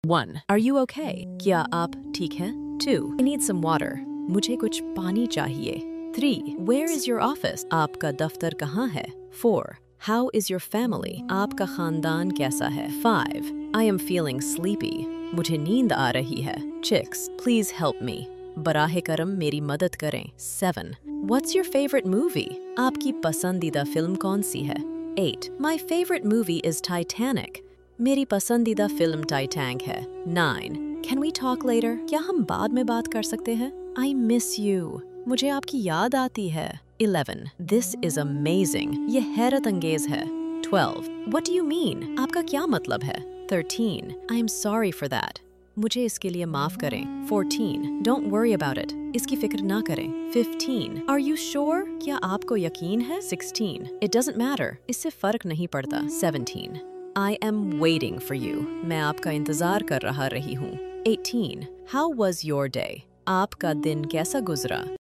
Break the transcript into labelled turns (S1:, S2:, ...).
S1: 1. Are you okay? क्या आप ठीक हैं? 2. I need some water. मुझे कुछ पानी चाहिए. 3. Where is your office? आपका दफ्तर कहाँ है? 4. How is your family? आपका खानदान कैसा है? 5. I am feeling sleepy. मुझे नींद आ रही है. 6. Please help me. बराहे करम मेरी मदद करें. 7. What's your favorite movie? आपकी पसंदीदा फिल्म कौन सी है? 8. My favorite movie is Titanic. मेरी पसंदीदा फिल्म टाइटैनिक है. 9. Can we talk later? क्या हम बाद में बात कर सकते हैं? I miss you. मुझे आपकी याद आती है. 11. This is amazing. ये हैरत अंगेज है. 12. What do you mean? आपका क्या मतलब है? 13. I'm sorry for that. मुझे इसके लिए माफ करें. 14. Don't worry about it. इसकी फिक्र ना करें. 15. Are you sure? क्या आपको यकीन है? 16. It doesn't matter. इससे फर्क नहीं पड़ता. 17. I am waiting for you. मैं आपका इंतजार कर रही हूँ. 18. How was your day? आपका दिन कैसा गुजरा?